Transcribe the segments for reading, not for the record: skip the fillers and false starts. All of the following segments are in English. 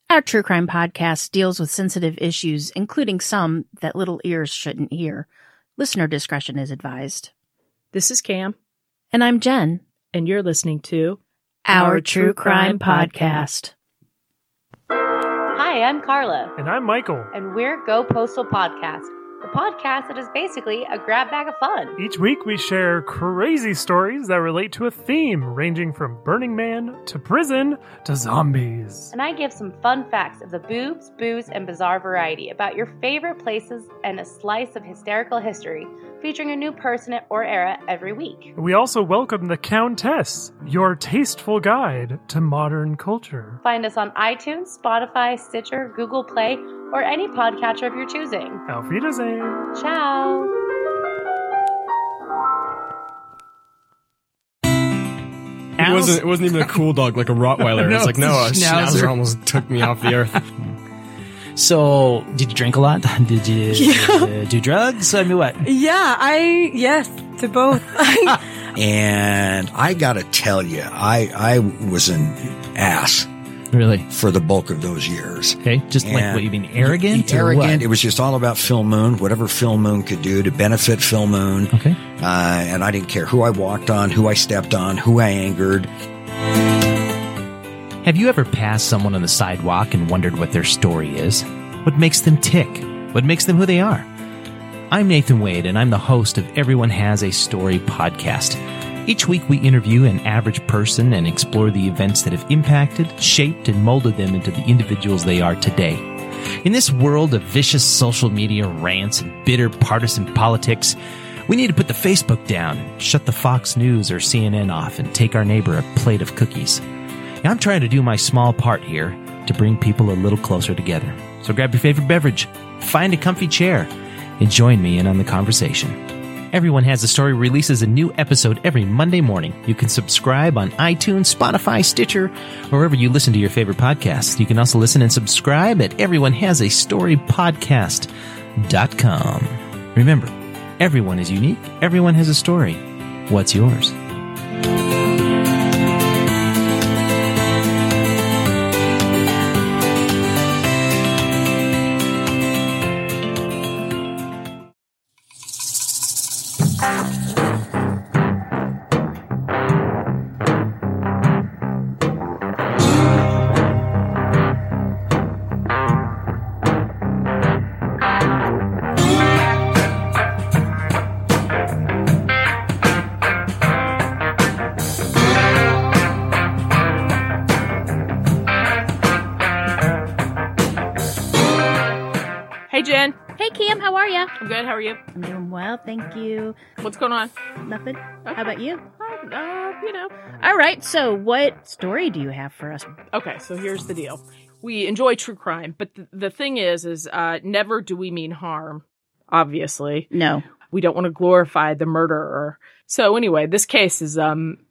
Our true crime podcast deals with sensitive issues, including some that little ears shouldn't hear. Listener discretion is advised. This is Cam. And I'm Jen. And you're listening to Our True Crime Podcast. Hi, I'm Carla. And I'm Michael. And we're Go Postal Podcast, the podcast that is basically a grab bag of fun. Each week we share crazy stories that relate to a theme ranging from Burning Man to prison to zombies. And I give some fun facts of the boobs, booze, and bizarre variety about your favorite places and a slice of hysterical history, featuring a new person or era every week. We also welcome the Countess, your tasteful guide to modern culture. Find us on iTunes, Spotify, Stitcher, Google Play, or any podcatcher of your choosing. Auf Wiedersehen. Ciao. It wasn't even a cool dog like a Rottweiler. No, it's like, no, a Schnauzer. Schnauzer almost took me off the earth. So, did you drink a lot? Did you do drugs? I mean, what? Yes, to both. And I gotta tell you, I was an ass. Really? For the bulk of those years. Okay, just like what you mean, arrogant? Arrogant. It was just all about Phil Moon, whatever Phil Moon could do to benefit Phil Moon. Okay. And I didn't care who I walked on, who I stepped on, who I angered. Have you ever passed someone on the sidewalk and wondered what their story is? What makes them tick? What makes them who they are? I'm Nathan Wade, and I'm the host of Everyone Has a Story podcast. Each week we interview an average person and explore the events that have impacted, shaped, and molded them into the individuals they are today. In this world of vicious social media rants and bitter partisan politics, we need to put the Facebook down, shut the Fox News or CNN off, and take our neighbor a plate of cookies. Now, I'm trying to do my small part here to bring people a little closer together. So grab your favorite beverage, find a comfy chair, and join me in on the conversation. Everyone Has a Story releases a new episode every Monday morning. You can subscribe on iTunes, Spotify, Stitcher, or wherever you listen to your favorite podcasts. You can also listen and subscribe at everyonehasastorypodcast.com. Remember, everyone is unique. Everyone has a story. What's yours? Hey, Jen. Hey, Cam, how are you? I'm good. How are you? I'm doing well, thank you. What's going on? Nothing. Okay. How about you? You know. All right, so what story do you have for us? Okay, so here's the deal. We enjoy true crime, but the thing is never do we mean harm, obviously. No. We don't want to glorify the murderer. So anyway, this case is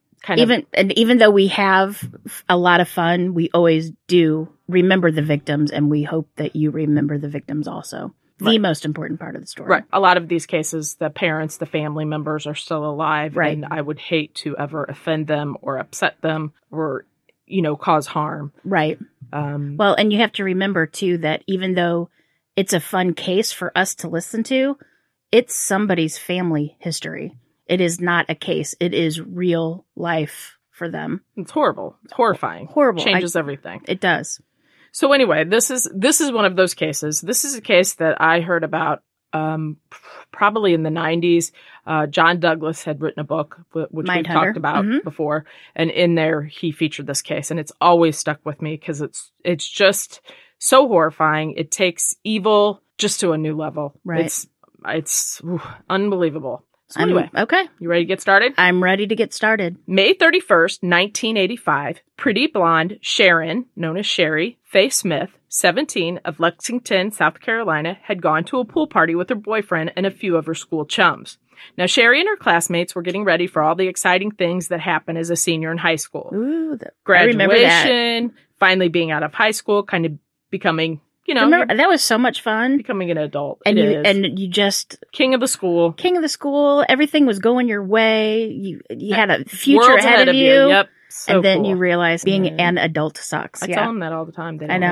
even though we have a lot of fun, we always do remember the victims, and we hope that you remember the victims also. Right. The most important part of the story. Right. A lot of these cases, the parents, the family members are still alive. Right. And I would hate to ever offend them or upset them or, cause harm. Right. Well, and you have to remember, too, that even though it's a fun case for us to listen to, it's somebody's family history. It is not a case. It is real life for them. It's horrible. It's horrifying. Horrible. Changes everything. It does. So anyway, this is one of those cases. This is a case that I heard about probably in the 90s. John Douglas had written a book, which we've talked about before. And in there, he featured this case. And it's always stuck with me because it's just so horrifying. It takes evil just to a new level. Right. It's unbelievable. So anyway, okay. You ready to get started? I'm ready to get started. May 31st, 1985, pretty blonde Sharon, known as Sherry Faye Smith, 17, of Lexington, South Carolina, had gone to a pool party with her boyfriend and a few of her school chums. Now, Sherry and her classmates were getting ready for all the exciting things that happen as a senior in high school. Ooh, graduation, finally being out of high school, kind of becoming... remember, that was so much fun. Becoming an adult. And you just king of the school. Everything was going your way. You had a future ahead of you. Yep. So and then you realize being an adult sucks. I tell them that all the time. They don't I know. Listen.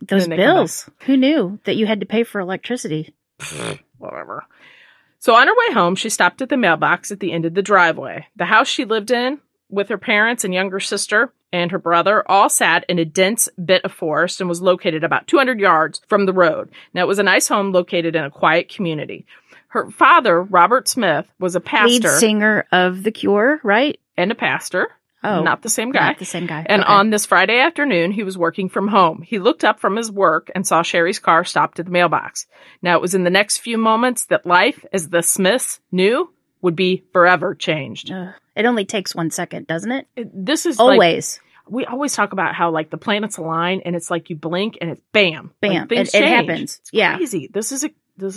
Those bills. Who knew that you had to pay for electricity? Whatever. So on her way home, she stopped at the mailbox at the end of the driveway. The house she lived in with her parents and younger sister and her brother all sat in a dense bit of forest and was located about 200 yards from the road. Now, it was a nice home located in a quiet community. Her father, Robert Smith, was a pastor. Lead singer of The Cure, right? And a pastor. Oh. Not the same guy. Not the same guy. And okay. On this Friday afternoon, he was working from home. He looked up from his work and saw Sherry's car stopped at the mailbox. Now, it was in the next few moments that life, as the Smiths knew, would be forever changed. It only takes 1 second, doesn't it? This is always. We always talk about how, like, the planets align, and it's like you blink, and it's bam. Bam. Like, it happens. It's crazy. This is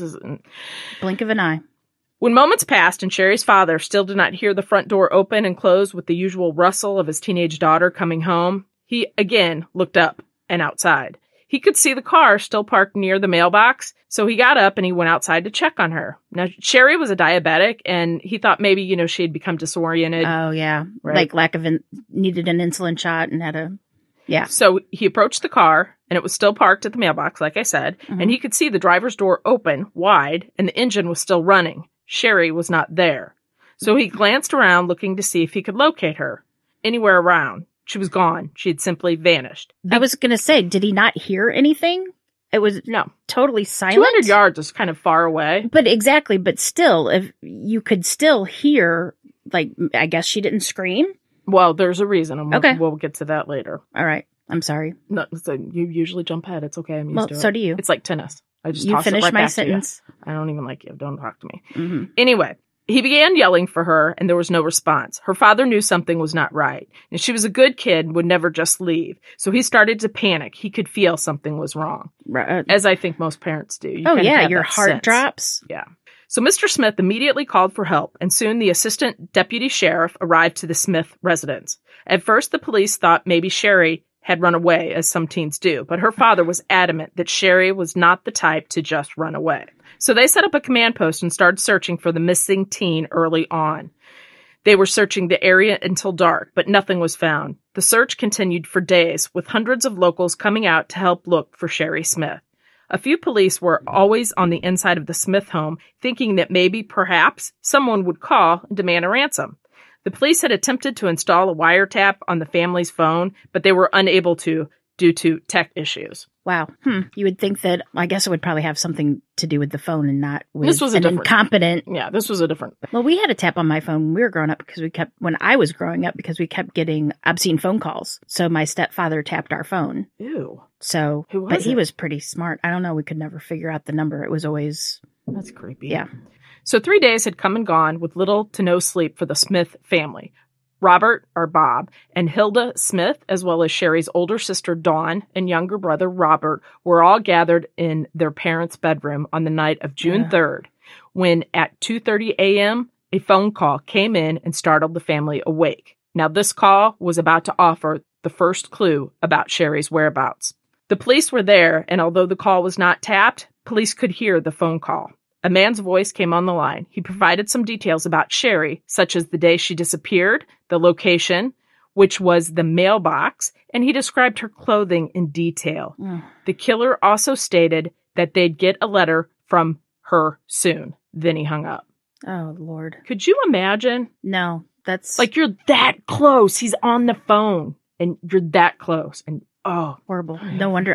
blink of an eye. When moments passed and Sherry's father still did not hear the front door open and close with the usual rustle of his teenage daughter coming home, he again looked up and outside. He could see the car still parked near the mailbox, so he got up and he went outside to check on her. Now, Sherry was a diabetic, and he thought maybe, she had become disoriented. Oh, yeah. Right? Like needed an insulin shot and had a... Yeah. So he approached the car, and it was still parked at the mailbox, like I said, and he could see the driver's door open, wide, and the engine was still running. Sherry was not there. So he glanced around looking to see if he could locate her. Anywhere around. She was gone. She had simply vanished. I was going to say, did he not hear anything? It was totally silent. 200 yards is kind of far away. But exactly. But still, if you could still hear, like, I guess she didn't scream. Well, there's a reason. And we'll get to that later. All right. I'm sorry. No, so you usually jump ahead. It's okay. I'm used to it. So do you. It's like tennis. I just you finish my sentence. I don't even like you. Don't talk to me. Mm-hmm. Anyway, he began yelling for her, and there was no response. Her father knew something was not right, and she was a good kid and would never just leave. So he started to panic. He could feel something was wrong, right. As I think most parents do. Your heart drops. Yeah. So Mr. Smith immediately called for help, and soon the assistant deputy sheriff arrived to the Smith residence. At first, the police thought maybe Sherry had run away, as some teens do, but her father was adamant that Sherry was not the type to just run away. So they set up a command post and started searching for the missing teen early on. They were searching the area until dark, but nothing was found. The search continued for days, with hundreds of locals coming out to help look for Sherry Smith. A few police were always on the inside of the Smith home, thinking that maybe, perhaps, someone would call and demand a ransom. The police had attempted to install a wiretap on the family's phone, but they were unable to due to tech issues. Wow. You would think that, I guess it would probably have something to do with the phone and not with this was incompetent. Yeah, this was a different. Well, we had a tap on my phone when we were growing up when I was growing up, because we kept getting obscene phone calls. So my stepfather tapped our phone. Ew. So, who was but it? He was pretty smart. I don't know. We could never figure out the number. It was always. That's creepy. Yeah. So 3 days had come and gone with little to no sleep for the Smith family. Robert, or Bob, and Hilda Smith, as well as Sherry's older sister Dawn and younger brother Robert, were all gathered in their parents' bedroom on the night of June 3rd, when at 2:30 a.m., a phone call came in and startled the family awake. Now, this call was about to offer the first clue about Sherry's whereabouts. The police were there, and although the call was not tapped, police could hear the phone call. A man's voice came on the line. He provided some details about Sherry, such as the day she disappeared, the location, which was the mailbox, and he described her clothing in detail. The killer also stated that they'd get a letter from her soon. Then he hung up. Oh, Lord. Could you imagine? No, that's... Like, you're that close. He's on the phone, and you're that close. And, horrible. No wonder.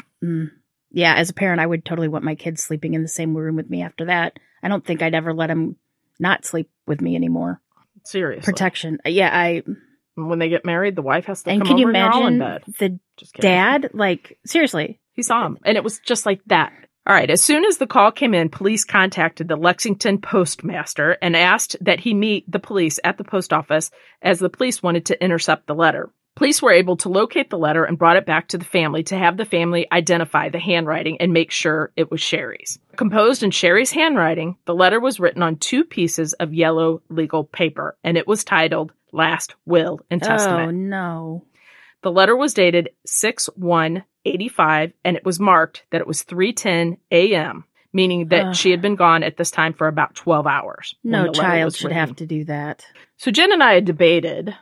Yeah, as a parent, I would totally want my kids sleeping in the same room with me after that. I don't think I'd ever let them not sleep with me anymore. Seriously. Protection. Yeah, when they get married, the wife has to and come can over you and they're all in imagine bed. The dad? Like, seriously. He saw him, and it was just like that. All right, as soon as the call came in, police contacted the Lexington postmaster and asked that he meet the police at the post office, as the police wanted to intercept the letter. Police were able to locate the letter and brought it back to the family to have the family identify the handwriting and make sure it was Sherry's. Composed in Sherry's handwriting, the letter was written on 2 pieces of yellow legal paper, and it was titled Last Will and Testament. Oh, no. The letter was dated 6/1/85, and it was marked that it was 3:10 a.m., meaning that she had been gone at this time for about 12 hours. No child should have to do that. So Jen and I had debated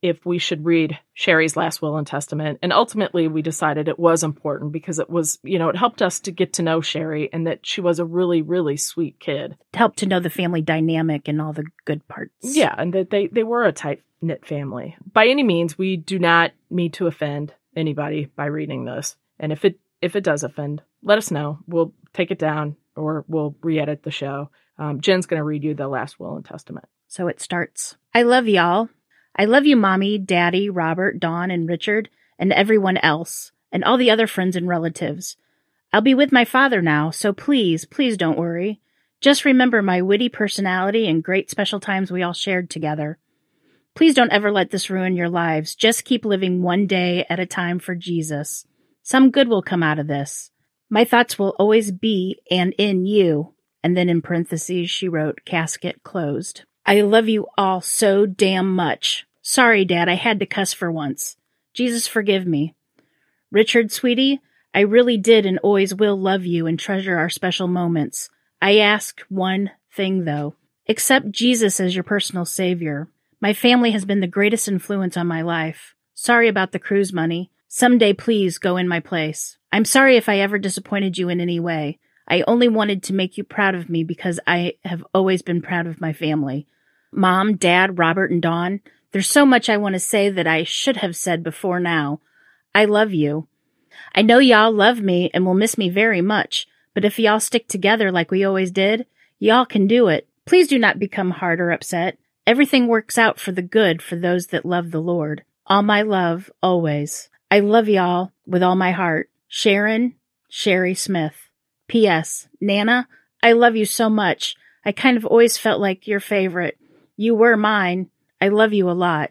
if we should read Sherry's last will and testament. And ultimately, we decided it was important because it was, it helped us to get to know Sherry and that she was a really, really sweet kid. It helped to know the family dynamic and all the good parts. Yeah, and that they were a tight-knit family. By any means, we do not mean to offend anybody by reading this. And if it does offend, let us know. We'll take it down or we'll re-edit the show. Jen's going to read you the last will and testament. So it starts. I love y'all. I love you, Mommy, Daddy, Robert, Dawn, and Richard, and everyone else, and all the other friends and relatives. I'll be with my father now, so please, please don't worry. Just remember my witty personality and great special times we all shared together. Please don't ever let this ruin your lives. Just keep living one day at a time for Jesus. Some good will come out of this. My thoughts will always be and in you. And then in parentheses, she wrote, casket closed. I love you all so damn much. Sorry, Dad, I had to cuss for once. Jesus, forgive me. Richard, sweetie, I really did and always will love you and treasure our special moments. I ask one thing, though. Accept Jesus as your personal savior. My family has been the greatest influence on my life. Sorry about the cruise money. Someday, please go in my place. I'm sorry if I ever disappointed you in any way. I only wanted to make you proud of me because I have always been proud of my family. Mom, Dad, Robert, and Dawn, there's so much I want to say that I should have said before now. I love you. I know y'all love me and will miss me very much, but if y'all stick together like we always did, y'all can do it. Please do not become hard or upset. Everything works out for the good for those that love the Lord. All my love, always. I love y'all with all my heart. Sharon, Sherry Smith. P.S. Nana, I love you so much. I kind of always felt like your favorite. You were mine. I love you a lot.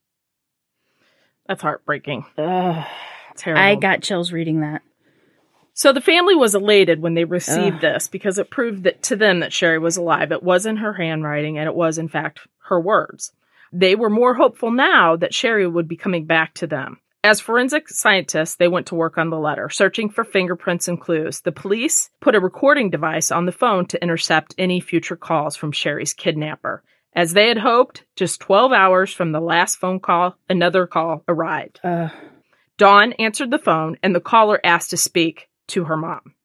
That's heartbreaking. Ugh. Terrible. I got chills reading that. So the family was elated when they received this because it proved that to them that Sherry was alive. It was in her handwriting and it was, in fact, her words. They were more hopeful now that Sherry would be coming back to them. As forensic scientists, they went to work on the letter, searching for fingerprints and clues. The police put a recording device on the phone to intercept any future calls from Sherry's kidnapper. As they had hoped, just 12 hours from the last phone call, another call arrived. Dawn answered the phone, and the caller asked to speak to her mom.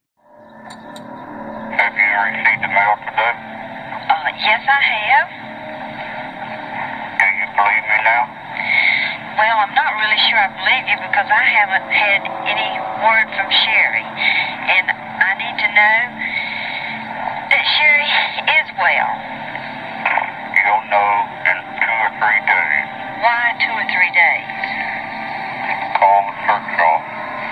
Have you received the mail today? Yes, I have. Do you believe me now? Well, I'm not really sure I believe you because I haven't had any word from Sherry. And I need to know that Sherry is well. You'll know in 2 or 3 days. Why 2 or 3 days? Call the search off.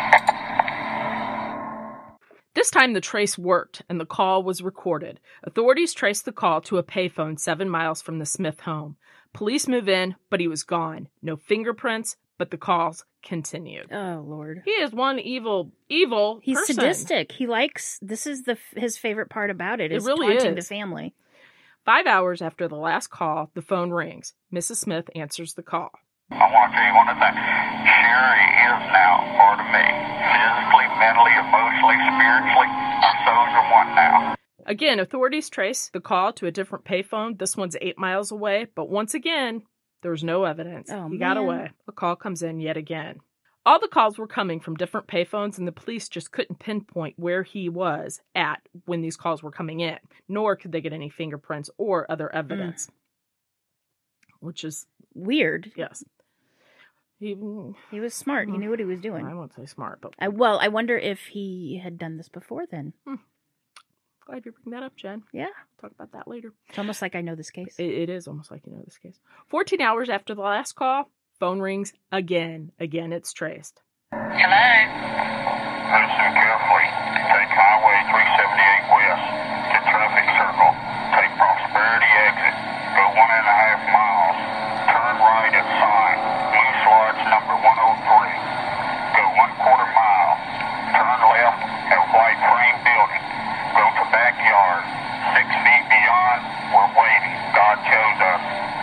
This time the trace worked and the call was recorded. Authorities traced the call to a payphone 7 miles from the Smith home. Police move in, but he was gone. No fingerprints, but the calls continued. Oh, Lord. He is one evil He's person. sadistic. He likes, this is his favorite part about it, is really taunting is. the family. 5 hours after the last call, the phone rings. Mrs. Smith answers the call. I want to tell you one other thing. Sherry is now part of me. Physically, mentally, emotionally, spiritually. Our souls are one now. Again, authorities trace the call to a different payphone. This one's 8 miles away, but once again, there's no evidence. He got away. A call comes in yet again. All the calls were coming from different payphones, and the police just couldn't pinpoint where he was at when these calls were coming in, nor could they get any fingerprints or other evidence, which is weird. Yes. He was smart. He knew what he was doing. I won't say smart, but... I wonder if he had done this before then. Glad you bring that up, Jen. Yeah. Talk about that later. It's almost like I know this case. It is almost like you know this case. 14 hours after the last call, phone rings again. Again, it's traced. Hello? Listen carefully. Take Highway 378 west to Traffic Circle. Take Prosperity exit. Go 1.5 miles. Turn right at sign. East Lodge number 103. Go 1/4 mile. Turn left at white frame building. Go to backyard. 6 feet beyond, we're waiting. God chose us.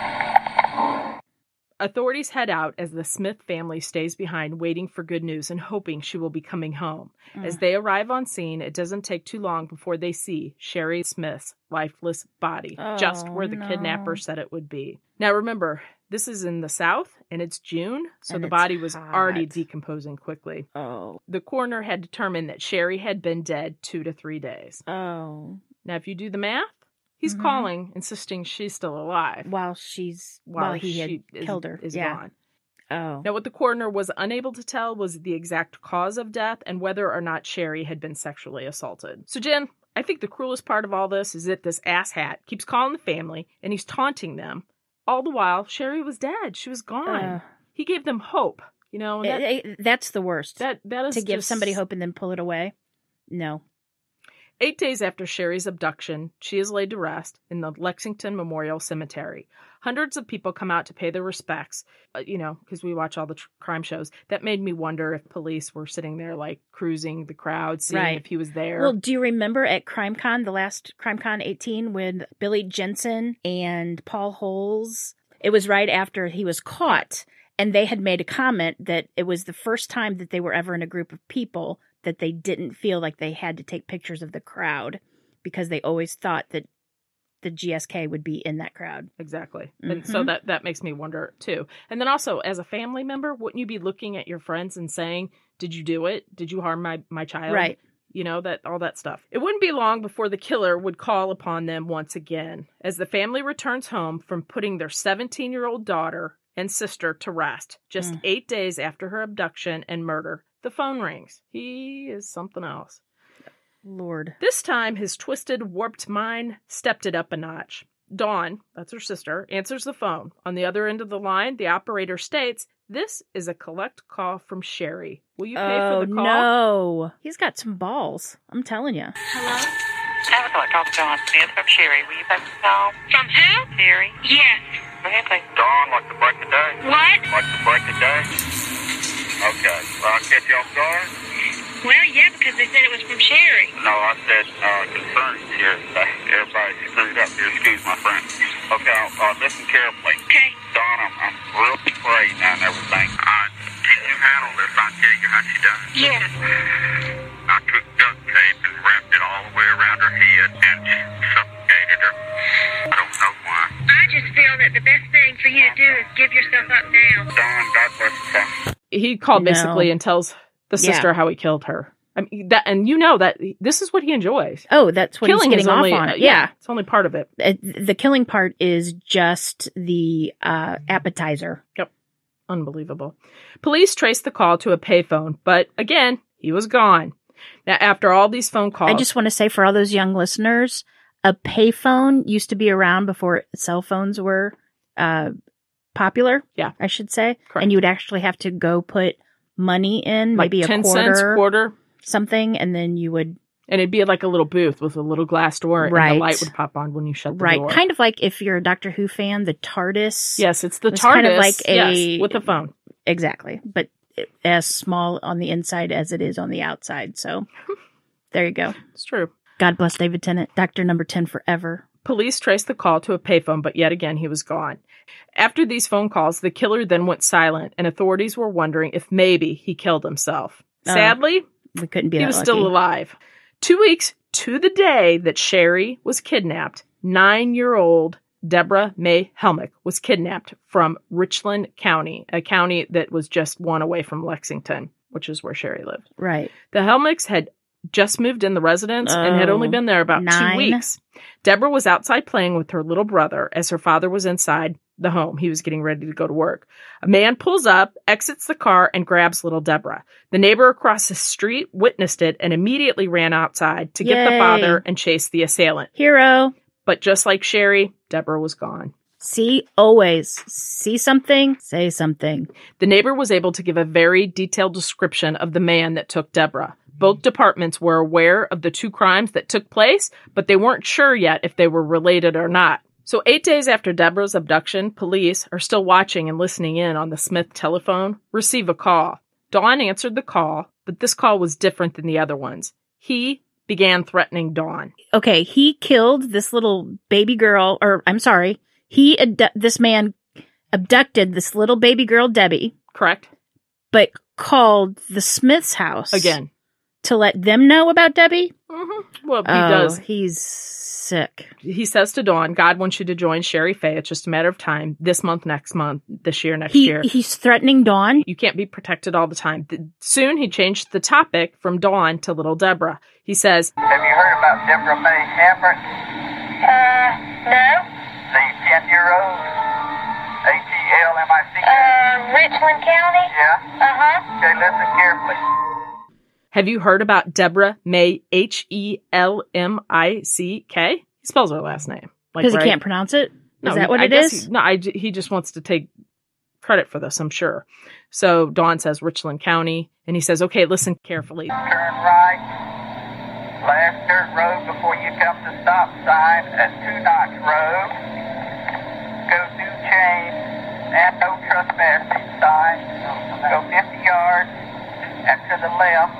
Authorities head out as the Smith family stays behind, waiting for good news and hoping she will be coming home. As they arrive on scene, it doesn't take too long before they see Sherry Smith's lifeless body, just where the kidnapper said it would be. Now remember, This is in the South, and it's June, so the body was already decomposing quickly. Oh. The coroner had determined that Sherry had been dead 2 to 3 days. Oh. Now, if you do the math, he's calling, insisting she's still alive. While he had killed her. Is gone. Oh. Now, what the coroner was unable to tell was the exact cause of death and whether or not Sherry had been sexually assaulted. So, Jen, I think the cruelest part of all this is that this asshat keeps calling the family, and he's taunting them. All the while, Sherry was dead. She was gone. He gave them hope. You know, that's the worst. That is to give somebody hope and then pull it away. No. 8 days after Sherry's abduction, she is laid to rest in the Lexington Memorial Cemetery. Hundreds of people come out to pay their respects, because we watch all the crime shows. That made me wonder if police were sitting there, like, cruising the crowd, seeing if he was there. Well, do you remember at CrimeCon, the last CrimeCon 18, with Billy Jensen and Paul Holes? It was right after he was caught, and they had made a comment that it was the first time that they were ever in a group of people that they didn't feel like they had to take pictures of the crowd because they always thought that the GSK would be in that crowd. Exactly. And so that makes me wonder, too. And then also, as a family member, wouldn't you be looking at your friends and saying, did you do it? Did you harm my child? Right. That all that stuff. It wouldn't be long before the killer would call upon them once again. As the family returns home from putting their 17-year-old daughter and sister to rest, just 8 days after her abduction and murder, the phone rings. He is something else. Lord. This time, his twisted, warped mind stepped it up a notch. Dawn, that's her sister, answers the phone. On the other end of the line, the operator states, "This is a collect call from Sherry. Will you pay for the call?" No. He's got some balls. I'm telling you. Hello? I would like to talk to John Smith from Sherry. Will you take the call? From who? Sherry. Yes. Go ahead, please. Dawn, like to break the day? What? Like to break the day? Okay. I'll catch you off guard? Well, yeah, because they said it was from Sherry. No, I said concerning Sherry. Everybody screwed up here. Excuse my friend. Okay, listen carefully. Okay. Dawn, I'm real afraid now and everything. Can you handle this? I'll tell you how she done it. Yes. I took duct tape and wrapped it all the way around her head and suffocated her. I don't know why. I just feel that the best thing for you to do is give yourself up now. Dawn, God bless you. He called basically and tells the sister how he killed her. I mean, that this is what he enjoys. Oh, that's what he's getting off on it. Yeah. It's only part of it. The killing part is just the appetizer. Yep. Unbelievable. Police traced the call to a payphone, but again, he was gone. Now, after all these phone calls... I just want to say for all those young listeners, a payphone used to be around before cell phones were popular. Yeah. I should say. Correct. And you would actually have to go put money in, like maybe a 10 cents, quarter. Something, and then you would... And it'd be like a little booth with a little glass door, and the light would pop on when you shut the door. Right, kind of like if you're a Doctor Who fan, the TARDIS. Yes, it's the TARDIS. Kind of like with a phone. Exactly, but as small on the inside as it is on the outside. So there you go. It's true. God bless David Tennant, Doctor Number 10 forever. Police traced the call to a payphone, but yet again, he was gone. After these phone calls, the killer then went silent, and authorities were wondering if maybe he killed himself. Sadly, we couldn't be he was still alive. 2 weeks to the day that Sherry was kidnapped, 9-year-old Deborah May Helmick was kidnapped from Richland County, a county that was just one away from Lexington, which is where Sherry lived. Right. The Helmicks had just moved in the residence and had only been there about 2 weeks. Deborah was outside playing with her little brother as her father was inside the home. He was getting ready to go to work. A man pulls up, exits the car, and grabs little Deborah. The neighbor across the street witnessed it and immediately ran outside to get the father and chase the assailant. Hero. But just like Sherry, Deborah was gone. See, always. See something, say something. The neighbor was able to give a very detailed description of the man that took Deborah. Both departments were aware of the two crimes that took place, but they weren't sure yet if they were related or not. So 8 days after Deborah's abduction, police are still watching and listening in on the Smith telephone, receive a call. Dawn answered the call, but this call was different than the other ones. He began threatening Dawn. Okay, he killed this little baby girl, this man abducted this little baby girl, Debbie. Correct. But called the Smith's house. Again. To let them know about Debbie? Mm-hmm. Well, he does. He's sick. He says to Dawn, God wants you to join Sherry Faye. It's just a matter of time. This month, next month, this year, next year. He's threatening Dawn. You can't be protected all the time. Soon he changed the topic from Dawn to little Deborah. He says, Have you heard about Deborah May Hambrick? No. The 10-year-old? H-E-L-M-I-C? Richland County? Yeah? Uh-huh. Okay, listen carefully. have you heard about Deborah May, H-E-L-M-I-C-K? He spells her last name. Because he can't pronounce it? No, is that what it is? He just wants to take credit for this, I'm sure. So Dawn says Richland County, and he says, okay, listen carefully. Turn right, last dirt road before you come to stop sign at 2 Knox Road. Go through chain and no trespassing sign. Go 50 yards and to the left.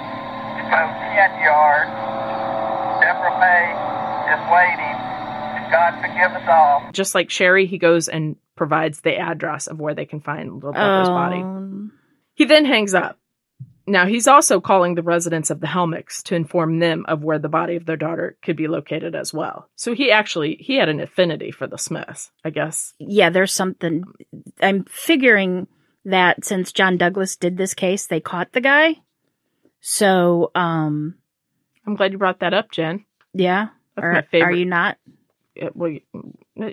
Go 10 yards. Deborah May is waiting. God forgive us all. Just like Sherry, he goes and provides the address of where they can find little Deborah's body. He then hangs up. Now, he's also calling the residents of the Helmicks to inform them of where the body of their daughter could be located as well. So he had an affinity for the Smiths, I guess. Yeah, there's something. I'm figuring that since John Douglas did this case, they caught the guy. So, I'm glad you brought that up, Jen. Yeah. That's my favorite. Are you not? Well, Are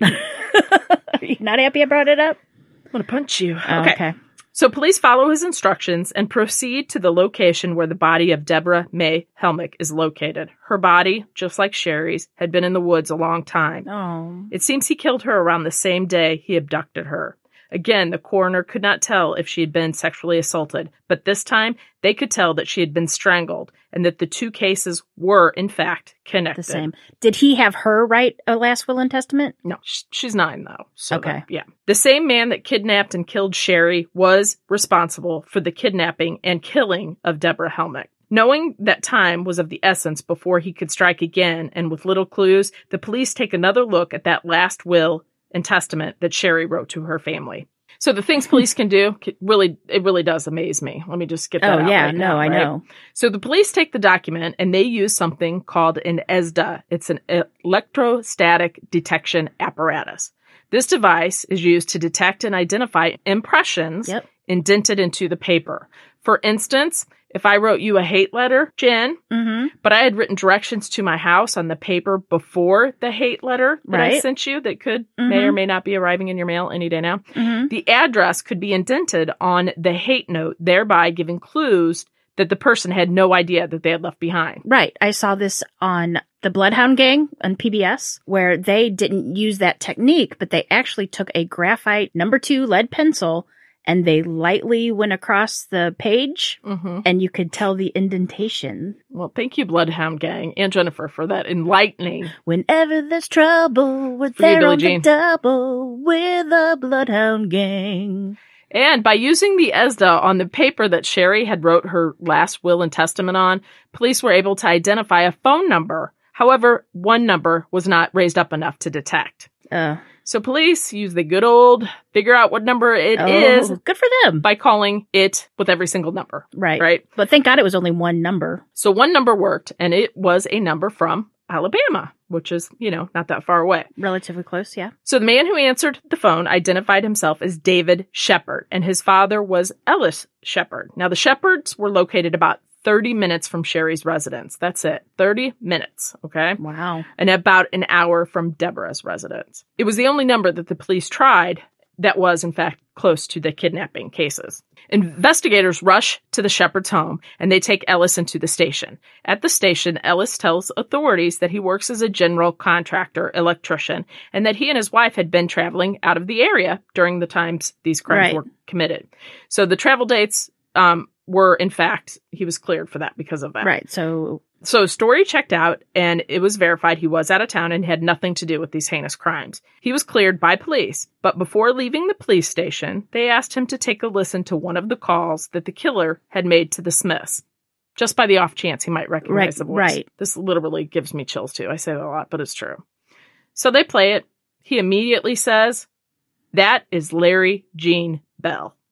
you not happy I brought it up? I'm going to punch you. Oh, okay. So police follow his instructions and proceed to the location where the body of Deborah May Helmick is located. Her body, just like Sherry's, had been in the woods a long time. Oh. It seems he killed her around the same day he abducted her. Again, the coroner could not tell if she had been sexually assaulted, but this time they could tell that she had been strangled and that the two cases were, in fact, connected. The same. Did he have her write a last will and testament? No, she's 9, though. So okay. Yeah. The same man that kidnapped and killed Sherry was responsible for the kidnapping and killing of Deborah Helmick. Knowing that time was of the essence before he could strike again, and with little clues, the police take another look at that last will and testament that Sherry wrote to her family. So the things police can do, it really does amaze me. Let me just get that out. Oh, yeah, right now, I know. So the police take the document and they use something called an ESDA. It's an electrostatic detection apparatus. This device is used to detect and identify impressions indented into the paper. For instance, if I wrote you a hate letter, Jen, but I had written directions to my house on the paper before the hate letter that I sent you that could may or may not be arriving in your mail any day now, the address could be indented on the hate note, thereby giving clues that the person had no idea that they had left behind. Right. I saw this on the Bloodhound Gang on PBS, where they didn't use that technique, but they actually took a graphite number 2 lead pencil and they lightly went across the page, and you could tell the indentation. Well, thank you, Bloodhound Gang, and Jennifer, for that enlightening. Whenever there's trouble, we're there on the double with the Bloodhound Gang. And by using the ESDA on the paper that Sherry had wrote her last will and testament on, police were able to identify a phone number. However, one number was not raised up enough to detect. So police use the good old figure out what number it is. Good for them. By calling it with every single number. Right. But thank God it was only one number. So one number worked, and it was a number from Alabama, which is, not that far away. Relatively close, yeah. So the man who answered the phone identified himself as David Shepard, and his father was Ellis Shepard. Now, the Shepards were located about 30 minutes from Sherry's residence. That's it. 30 minutes. Okay. Wow. And about an hour from Deborah's residence. It was the only number that the police tried that was, in fact, close to the kidnapping cases. Investigators rush to the Shepard's home and they take Ellis into the station. At the station, Ellis tells authorities that he works as a general contractor electrician and that he and his wife had been traveling out of the area during the times these crimes were committed. So the travel dates, were, in fact, he was cleared for that because of that. Right. So story checked out, and it was verified he was out of town and had nothing to do with these heinous crimes. He was cleared by police, but before leaving the police station, they asked him to take a listen to one of the calls that the killer had made to the Smiths, just by the off chance he might recognize the voice. Right. This literally gives me chills, too. I say that a lot, but it's true. So they play it. He immediately says, "That is Larry Gene Bell."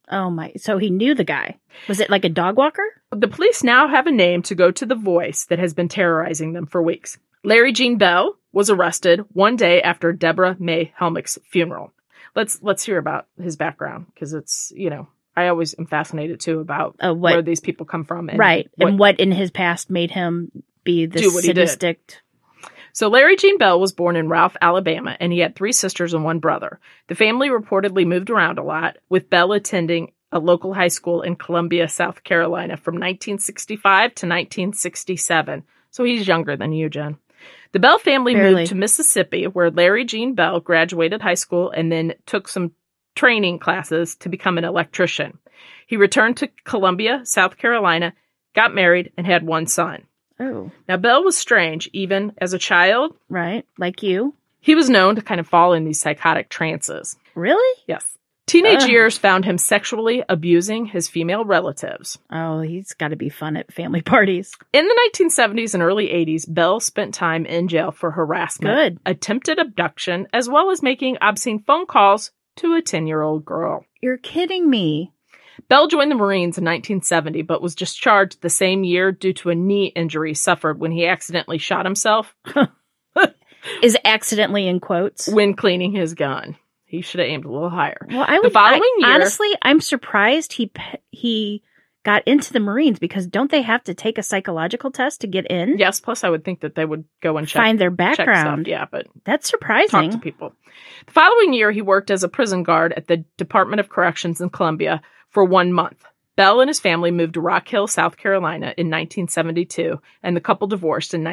Oh my, so he knew the guy. Was it like a dog walker? The police now have a name to go to the voice that has been terrorizing them for weeks. Larry Gene Bell was arrested one day after Deborah May Helmick's funeral. Let's hear about his background, because it's, I always am fascinated too about where these people come from. And and what in his past made him be this sadistic. So Larry Gene Bell was born in Ralph, Alabama, and he had 3 sisters and 1 brother. The family reportedly moved around a lot, with Bell attending a local high school in Columbia, South Carolina from 1965 to 1967. So he's younger than you, Jen. The Bell family moved to Mississippi, where Larry Gene Bell graduated high school and then took some training classes to become an electrician. He returned to Columbia, South Carolina, got married, and had 1 son. Oh. Now, Bell was strange, even as a child. Right, like you. He was known to kind of fall in these psychotic trances. Really? Yes. Teenage years found him sexually abusing his female relatives. Oh, he's got to be fun at family parties. In the 1970s and early 80s, Bell spent time in jail for harassment, attempted abduction, as well as making obscene phone calls to a 10-year-old girl. You're kidding me. Bell joined the Marines in 1970, but was discharged the same year due to a knee injury suffered when he accidentally shot himself. Is accidentally in quotes? When cleaning his gun. He should have aimed a little higher. Well, honestly, I'm surprised he got into the Marines, because don't they have to take a psychological test to get in? Yes, plus I would think that they would go and find their background. Yeah, but that's surprising. Talk to people. The following year, he worked as a prison guard at the Department of Corrections in Columbia for 1 month. Bell and his family moved to Rock Hill, South Carolina in 1972, and the couple divorced in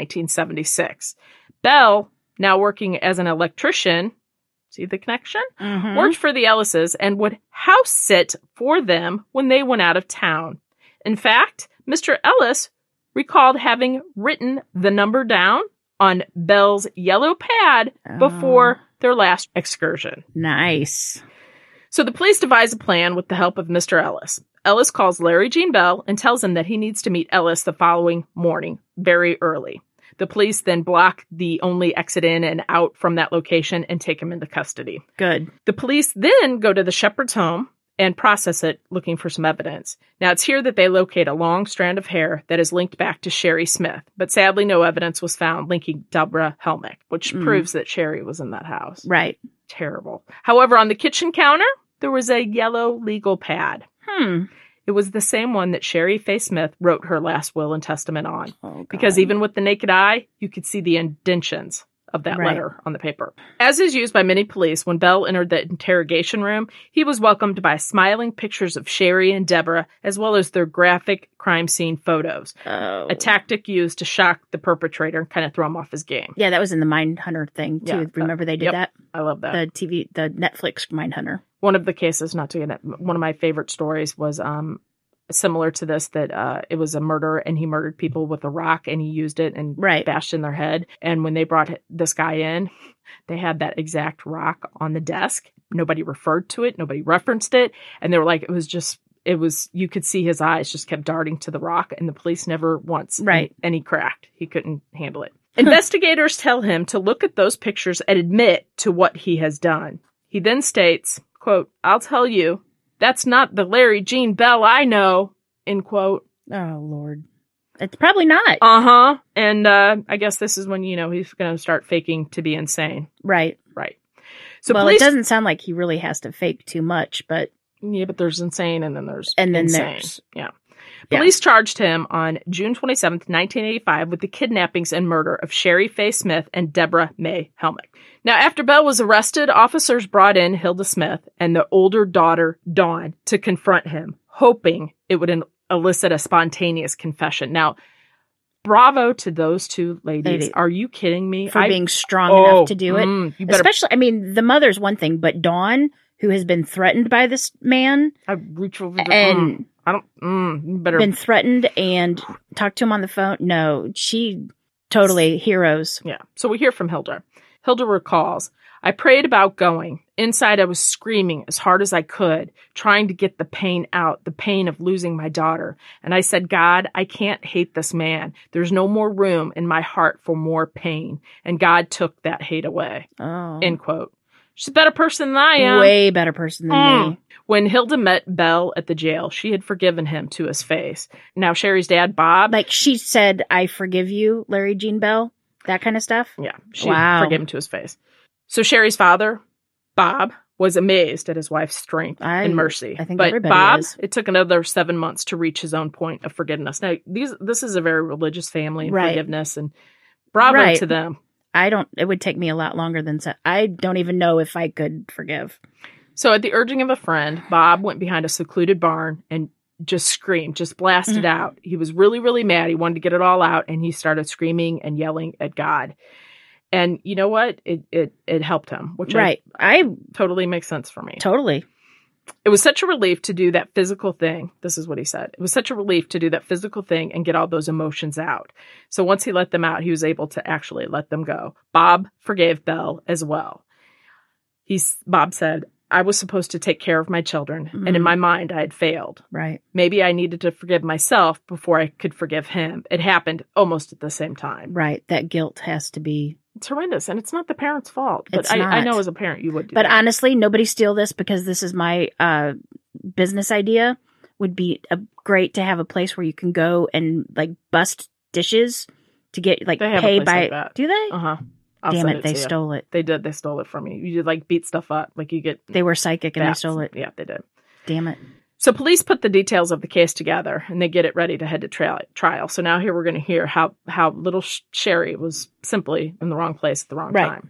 1976. Bell, now working as an electrician, see the connection? Mm-hmm. Worked for the Ellises and would house sit for them when they went out of town. In fact, Mr. Ellis recalled having written the number down on Bell's yellow pad before their last excursion. Nice. So the police devise a plan with the help of Mr. Ellis. Ellis calls Larry Gene Bell and tells him that he needs to meet Ellis the following morning, very early. The police then block the only exit in and out from that location and take him into custody. Good. The police then go to the Shepherd's home and process it, looking for some evidence. Now, it's here that they locate a long strand of hair that is linked back to Sherry Smith, but sadly no evidence was found linking Deborah Helmick, which proves that Sherry was in that house. Right. Terrible. However, on the kitchen counter, there was a yellow legal pad. It was the same one that Sherry Faye Smith wrote her last will and testament on. Because even with the naked eye, you could see the indentions of that letter on the paper. As is used by many police, when Bell entered the interrogation room, he was welcomed by smiling pictures of Sherry and Deborah, as well as their graphic crime scene photos. A tactic used to shock the perpetrator and kind of throw him off his game. Yeah, that was in the Mindhunter thing, too. Yeah, remember they did that? I love that. The Netflix Mindhunter. One of the cases, one of my favorite stories was similar to this, that it was a murder and he murdered people with a rock and he used it and bashed in their head. And when they brought this guy in, they had that exact rock on the desk. Nobody referred to it. Nobody referenced it. And they were like, you could see his eyes just kept darting to the rock, and the police never once. And he cracked. He couldn't handle it. Investigators tell him to look at those pictures and admit to what he has done. He then states, quote, "I'll tell you, that's not the Larry Gene Bell I know," end quote. Oh, Lord. It's probably not. Uh-huh. And I guess this is when, he's going to start faking to be insane. Right. So it doesn't sound like he really has to fake too much, but... Yeah, but there's insane and then there's insane. Yeah. Police charged him on June 27th, 1985 with the kidnappings and murder of Sherry Faye Smith and Deborah May Helmick. Now, after Bell was arrested, officers brought in Hilda Smith and the older daughter, Dawn, to confront him, hoping it would elicit a spontaneous confession. Now, bravo to those two ladies. Are you kidding me? For being strong enough to do it. Especially, the mother's one thing, but Dawn, who has been threatened by this man. I reach over and better been threatened and talked to him on the phone. No, she totally heroes. Yeah. So we hear from Hilda. Hilda recalls, "I prayed about going. Inside, I was screaming as hard as I could, trying to get the pain out, the pain of losing my daughter. And I said, God, I can't hate this man. There's no more room in my heart for more pain. And God took that hate away." Oh. End quote. She's a better person than I am. Way better person than me. When Hilda met Bell at the jail, she had forgiven him to his face. Now, Sherry's dad, Bob. Like, she said, I forgive you, Larry Jean Bell. That kind of stuff? Yeah, she forgave him to his face. So Sherry's father, Bob, was amazed at his wife's strength and mercy. I think but everybody Bob, is. it took another 7 months to reach his own point of forgiveness. Now, this is a very religious family and forgiveness, and bravo to them. It would take me a lot longer than, I don't even know if I could forgive. So at the urging of a friend, Bob went behind a secluded barn and just screamed, just blasted out. He was really, really mad. He wanted to get it all out, and he started screaming and yelling at God. And you know what? It helped him, which I totally makes sense for me. Totally. It was such a relief to do that physical thing. This is what he said. It was such a relief to do that physical thing and get all those emotions out. So once he let them out, he was able to actually let them go. Bob forgave Bell as well. Bob said, I was supposed to take care of my children, and in my mind, I had failed. Right. Maybe I needed to forgive myself before I could forgive him. It happened almost at the same time. Right. That guilt has to be... It's horrendous, and it's not the parent's fault. But I know as a parent you would do that. But honestly, nobody steal this because this is my business idea. Would be great to have a place where you can go and like bust dishes to get like pay by... Like that. Do they? Uh-huh. Damn it, they stole it. They did. They stole it from you. You did like beat stuff up. Like you get... They were psychic and they stole it. Yeah, they did. Damn it. So police put the details of the case together and they get it ready to head to trial. So now here we're going to hear how little Sherry was simply in the wrong place at the wrong time.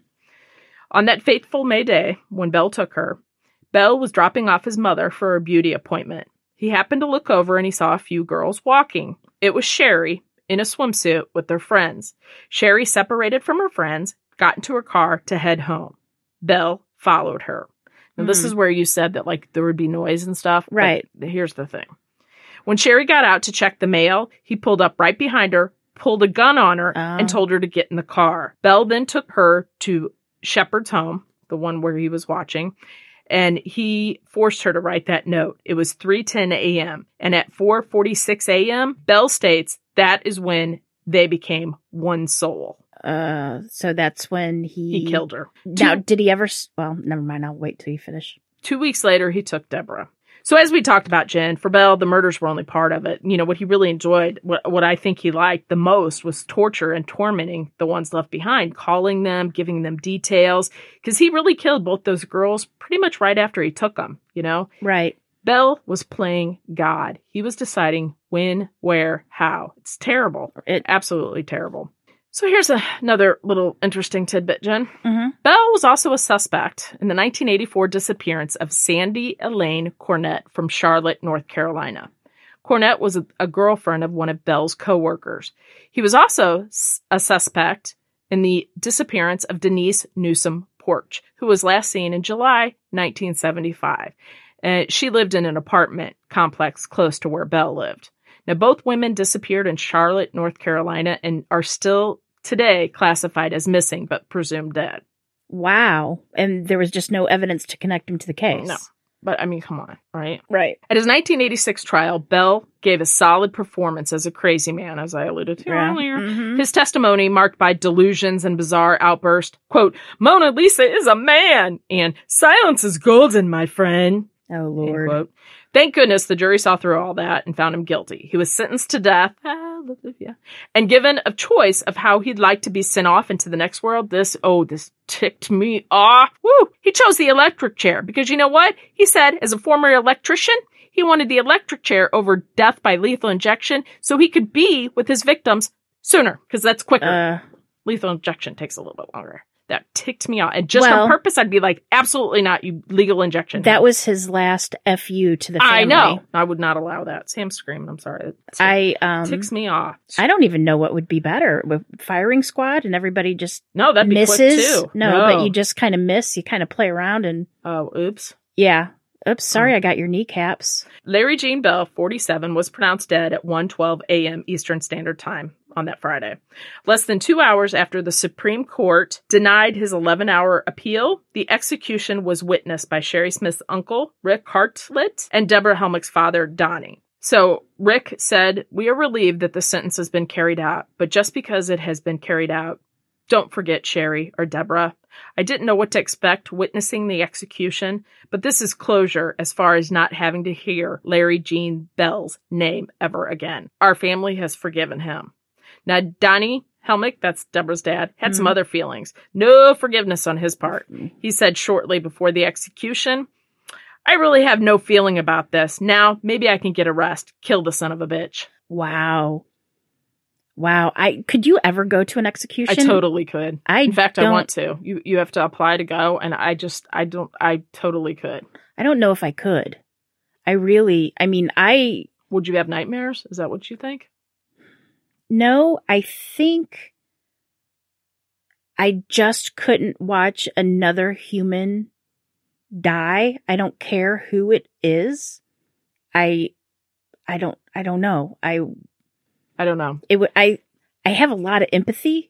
On that fateful May day, when Bell took her, Bell was dropping off his mother for a beauty appointment. He happened to look over and he saw a few girls walking. It was Sherry in a swimsuit with their friends. Sherry separated from her friends, got into her car to head home. Bell followed her. Now, this is where you said that, like, there would be noise and stuff. Right. But here's the thing. When Sherry got out to check the mail, he pulled up right behind her, pulled a gun on her, and told her to get in the car. Bell then took her to Shepard's home, the one where he was watching, and he forced her to write that note. It was 3:10 a.m., and at 4:46 a.m., Bell states that is when they became one soul. So that's when he killed her. Now, did he ever? Well, never mind. I'll wait till you finish. 2 weeks later, he took Deborah. So as we talked about, Jen, for Bell, the murders were only part of it. You know, what he really enjoyed, what I think he liked the most was torture and tormenting the ones left behind, calling them, giving them details, because he really killed both those girls pretty much right after he took them, you know? Right. Bell was playing God. He was deciding when, where, how. It's terrible. Absolutely terrible. So here's another little interesting tidbit, Jen. Bell was also a suspect in the 1984 disappearance of Sandy Elaine Cornett from Charlotte, North Carolina. Cornett was a girlfriend of one of Bell's co-workers. He was also a suspect in the disappearance of Denise Newsom Porch, who was last seen in July 1975. She lived in an apartment complex close to where Bell lived. Now, both women disappeared in Charlotte, North Carolina, and are still today classified as missing, but presumed dead. Wow. And there was just no evidence to connect him to the case. No. But, I mean, come on, right? Right. At his 1986 trial, Bell gave a solid performance as a crazy man, as I alluded to earlier. His testimony, marked by delusions and bizarre outbursts, quote, "Mona Lisa is a man," and "Silence is golden, my friend." Oh, Lord. Quote. Thank goodness the jury saw through all that and found him guilty. He was sentenced to death, hallelujah, and given a choice of how he'd like to be sent off into the next world. This ticked me off. Woo! He chose the electric chair because you know what? He said, as a former electrician, he wanted the electric chair over death by lethal injection so he could be with his victims sooner, because that's quicker. Lethal injection takes a little bit longer. That ticked me off. And just on purpose, I'd be like, absolutely not, you legal injection. That was his last FU to the family. I know. I would not allow that. Sam's screaming. I'm sorry. It ticks me off. I don't even know what would be better. With firing squad and everybody just that'd be misses. Quick too. No, but you just kind of miss. You kind of play around and... Oh, oops. Yeah. Oops, sorry, I got your kneecaps. Larry Jean Bell, 47, was pronounced dead at 1:12 a.m. Eastern Standard Time on that Friday. Less than 2 hours after the Supreme Court denied his 11-hour appeal, the execution was witnessed by Sherry Smith's uncle, Rick Hartlett, and Deborah Helmick's father, Donnie. So Rick said, "We are relieved that the sentence has been carried out, but just because it has been carried out, don't forget Sherry or Deborah. I didn't know what to expect witnessing the execution, but this is closure as far as not having to hear Larry Gene Bell's name ever again. Our family has forgiven him. Now, Donnie Helmick, that's Deborah's dad, had some other feelings. No forgiveness on his part. He said shortly before the execution, I really have no feeling about this. Now, maybe I can get a rest. Kill the son of a bitch. Wow. Could you ever go to an execution? I totally could. In fact, I want to. You have to apply to go, and I totally could. I don't know if I could. Would you have nightmares? Is that what you think? No, I think I just couldn't watch another human die. I don't care who it is. I don't know. I don't know. I have a lot of empathy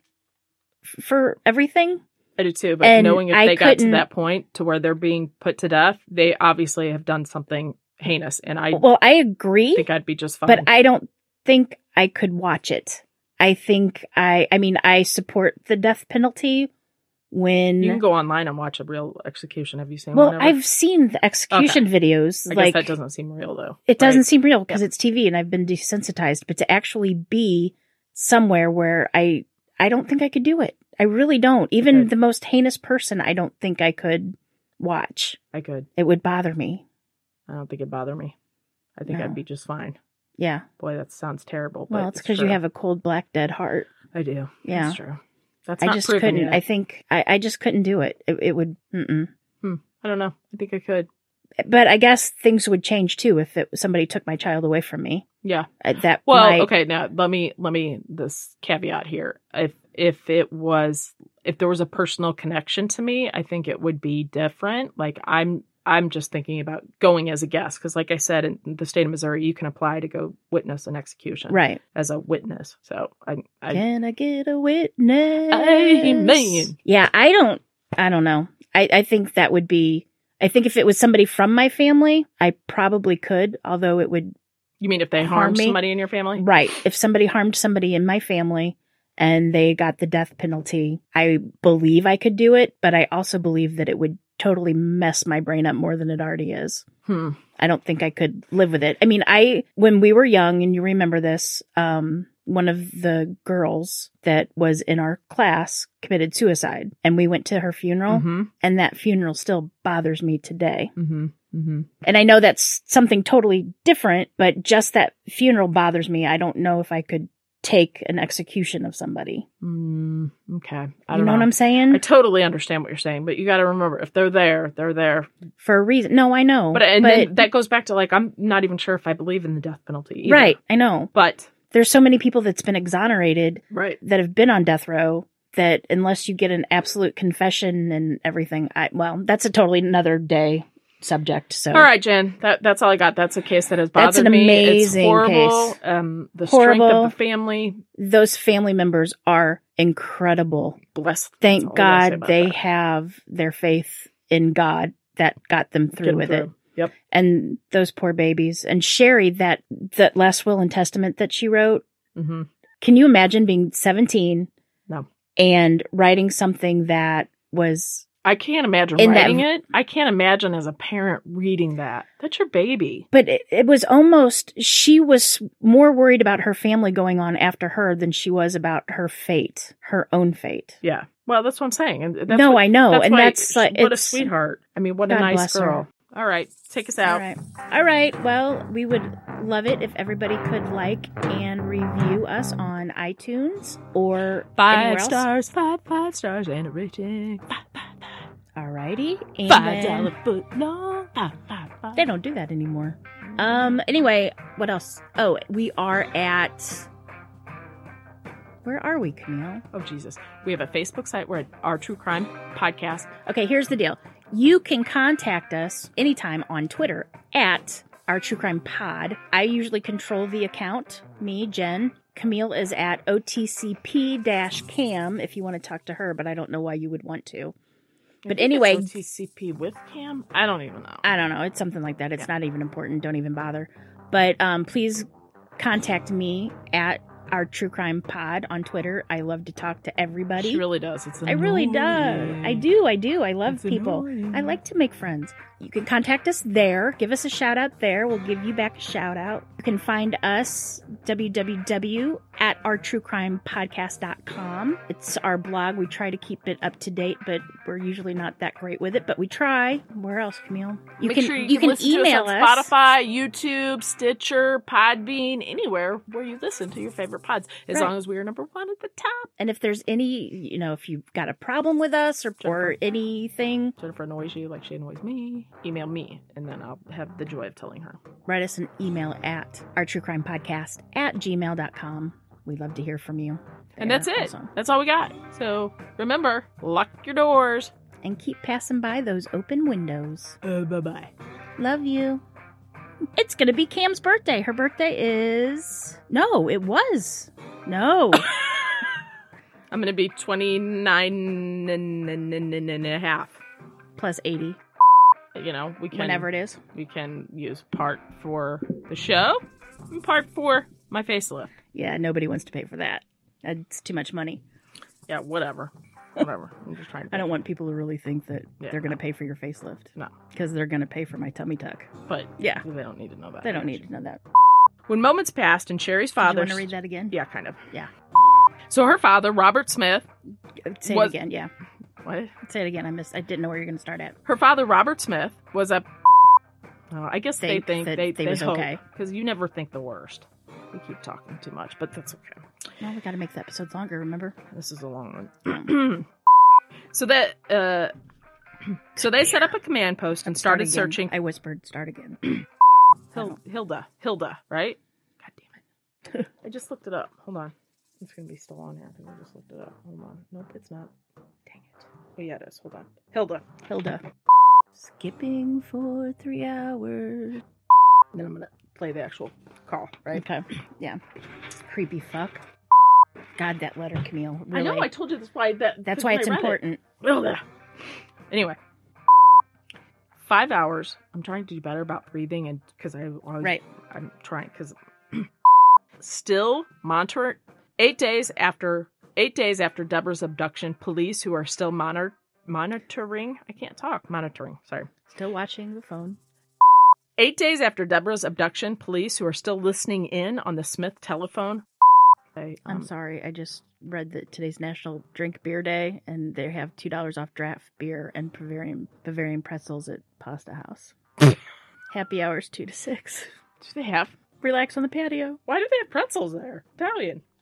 for everything. I do too, but knowing if they got to that point to where they're being put to death, they obviously have done something heinous. And I agree. think I'd be just fine. But I don't think I could watch it. I think I support the death penalty when... You can go online and watch a real execution. Have you seen one? Well, I've seen the execution videos. I guess that doesn't seem real, though. It doesn't seem real because it's TV and I've been desensitized. But to actually be somewhere where I don't think I could do it. I really don't. Even the most heinous person, I don't think I could watch. I could. It would bother me. I don't think it'd bother me. I think I'd be just fine. Yeah. Boy, that sounds terrible. But well, it's because you have a cold, black, dead heart. I do. Yeah. That's true. That's I not just proven couldn't. yet. I think I just couldn't do it. It would. I don't know. I think I could. But I guess things would change too if somebody took my child away from me. Yeah. Okay. Now let me this caveat here. If there was a personal connection to me, I think it would be different. Like I'm just thinking about going as a guest because, like I said, in the state of Missouri, you can apply to go witness an execution, right? As a witness. So can I get a witness? Amen. Yeah, I don't know. I think that would be. I think if it was somebody from my family, I probably could. Although it would. You mean if they harmed somebody in your family? Right. If somebody harmed somebody in my family and they got the death penalty, I believe I could do it. But I also believe that it would totally mess my brain up more than it already is. I don't think I could live with it. I mean, when we were young, and you remember this, one of the girls that was in our class committed suicide, and we went to her funeral, and that funeral still bothers me today. And I know that's something totally different, but just that funeral bothers me. I don't know if I could take an execution of somebody. Okay. You know what I'm saying? I totally understand what you're saying, but you got to remember, if they're there, they're there. For a reason. No, I know. But then that goes back to, like, I'm not even sure if I believe in the death penalty either. Right, I know. But there's so many people that's been exonerated that have been on death row that unless you get an absolute confession and everything, that's a totally another day subject. So all right, Jen, that's all I got. That's a case that has bothered me. That's an amazing it's horrible. Case. The strength of the family. Those family members are incredible. Blessed. Thank God they have their faith in God that got them through with it. Yep. And those poor babies. And Sherry, that last will and testament that she wrote. Can you imagine being 17? No. And writing something that was... I can't imagine writing it. I can't imagine as a parent reading that. That's your baby. But it was almost, she was more worried about her family going on after her than she was about her fate, her own fate. Yeah. Well, that's what I'm saying. And that's I know. That's like, what a sweetheart. I mean, what a nice girl. Her. All right. Take us out. All right. Well, we would love it if everybody could like and review us on iTunes or 5 stars, 5 stars and a rating. 5. Alrighty. $5 foot long. 5. They don't do that anymore. Anyway, what else? Oh, we are at... Where are we, Camille? Oh, Jesus. We have a Facebook site. We're at Our True Crime Podcast. Okay, here's the deal. You can contact us anytime on Twitter at Our True Crime Pod. I usually control the account. Me, Jen. Camille is at OTCP-Cam if you want to talk to her, but I don't know why you would want to. But anyway... OTCP with Cam? I don't even know. I don't know. It's something like that. It's not even important. Don't even bother. But please contact me at Our True Crime Pod on Twitter. I love to talk to everybody. She really does. It's annoying. I really do. I do. I love people. Annoying. I like to make friends. You can contact us there. Give us a shout out there. We'll give you back a shout out. You can find us www.ourtruecrimepodcast.com. It's our blog. We try to keep it up to date, but we're usually not that great with it, but we try. Where else, Camille? You can email us. Spotify, YouTube, Stitcher, Podbean, anywhere where you listen to your favorite pods, as long as we are number 1 at the top. And if there's any, if you've got a problem with us or anything. Jennifer annoys you like she annoys me. Email me, and then I'll have the joy of telling her. Write us an email at ourtruecrimepodcast@gmail.com. We'd love to hear from you. And that's it. Awesome. That's all we got. So remember, lock your doors. And keep passing by those open windows. Bye-bye. Love you. It's going to be Cam's birthday. Her birthday is... No, it was. No. I'm going to be 29 and a half. Plus 80. We can... Whenever it is. We can use part for the show and part for my facelift. Yeah, nobody wants to pay for that. It's too much money. Yeah, whatever. I'm just trying to... I don't want people to really think that they're going to pay for your facelift. No. Because they're going to pay for my tummy tuck. But yeah, they don't need to know that. They don't need to know that. When moments passed and Sherry's father... Do you want to read that again? Yeah, kind of. Yeah. So her father, Robert Smith... Say it again, yeah. What? Say it again. I didn't know where you're going to start at. Her father, Robert Smith, was a... I guess they think they was hope, okay. Because you never think the worst. We keep talking too much, but that's okay. Well, we got to make the episodes longer, remember? This is a long one. So they set up a command post and started searching. I whispered, start again. Hilda, right? God damn it. I just looked it up. Hold on. It's going to be still on here. I think I just looked it up. Hold on. Nope, it's not. Dang it. Oh, yeah, it is. Hold on. Hilda. Skipping for 3 hours. Then I'm going to play the actual call, right? Okay. Yeah. Creepy fuck. God, that letter, Camille. Really. I know. I told you that's why it's important. Anyway. 5 hours. I'm trying to do better about breathing, and because I'm trying because still monitoring. 8 days after Deborah's abduction, police who are still monitoring. I can't talk. Monitoring. Sorry. Still watching the phone. 8 days after Deborah's abduction, police who are still listening in on the Smith telephone. I'm sorry. I just read that today's National Drink Beer Day, and they have $2 off draft beer and Bavarian pretzels at Pasta House. Happy hours 2 to 6. Do they have? Relax on the patio. Why do they have pretzels there? Italian.